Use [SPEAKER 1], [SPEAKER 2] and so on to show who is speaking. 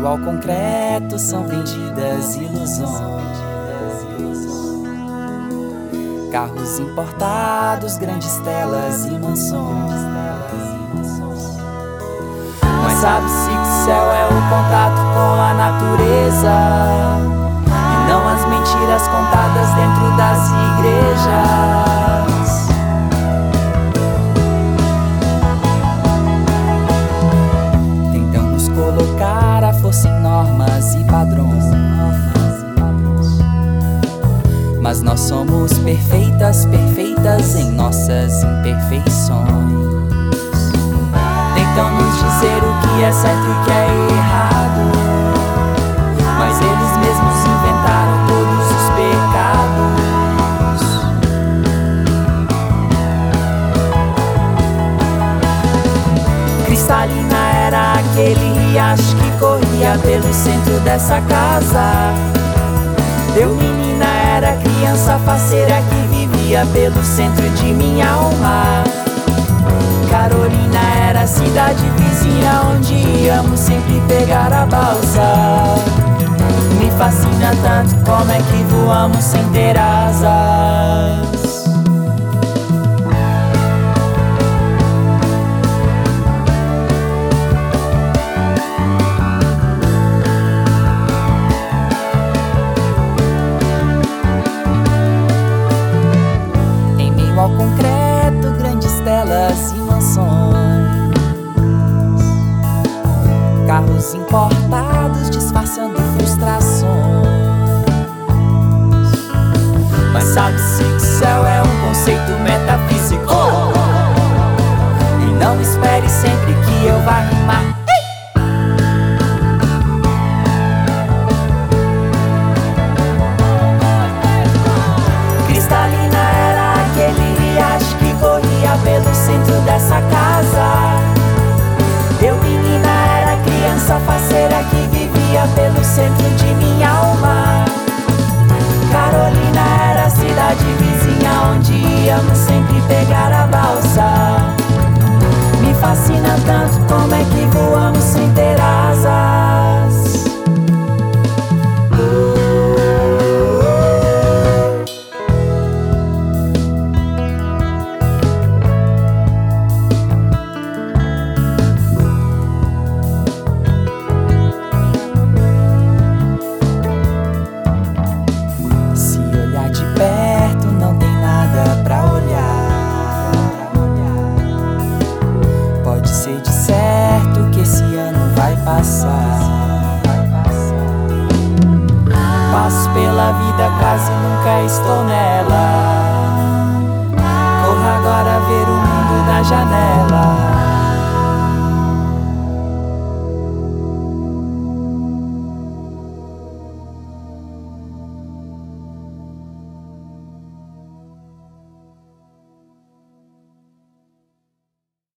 [SPEAKER 1] meio ao concreto são vendidas ilusões. Carros importados, grandes telas e mansões. Mas sabe-se que o céu é o contato com a natureza, e não as mentiras contadas dentro das igrejas. Tentamos colocar a força em normas e padrões, mas nós somos perfeitas, perfeitas em nossas imperfeições. Tentam nos dizer o que é certo e o que é errado, mas eles mesmos inventaram todos os pecados. Cristalina era aquele riacho que corria pelo centro dessa casa. Eu, menina, era criança faceira que vivia pelo centro de minha alma. Carolina era a cidade vizinha onde íamos sempre pegar a balsa. Me fascina tanto como é que voamos sem ter asas. Ao concreto, grandes telas e mansões. Carros importados disfarçando frustrações. Mas sabe-se que o céu é um conceito metafísico, e não espere sempre que eu vá rimar. Cristalina era aquele riacho que corria pelo centro dessa casa. Eu, menina, era criança faceira que vivia pelo centro de minha alma. Carolina era a cidade vizinha onde íamos sempre pegar a balsa. Me fascina tanto como é que voamos sem ter asas. Perto não tem nada pra olhar. Pode ser de certo que esse ano vai passar. Passo pela vida, quase nunca estou nela. Corro agora ver o mundo da janela.